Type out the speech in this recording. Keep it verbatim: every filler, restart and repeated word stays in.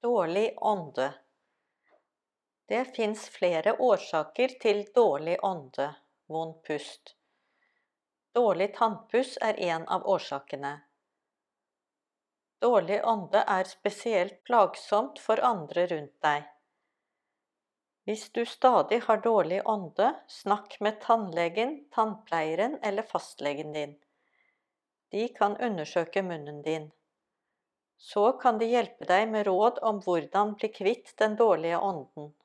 Dårlig ånde. Det finnes flere årsaker til dårlig ånde, vond pust. Dårlig tannpuss er en av årsakene. Dårlig ånde er spesielt plagsomt for andre rundt deg. Hvis du stadig har dårlig ånde, snakk med tannlegen, tannpleieren eller fastlegen din. De kan undersøke munnen din. Så kan de hjelpe deg med råd om hvordan bli kvitt den dårlige ånden.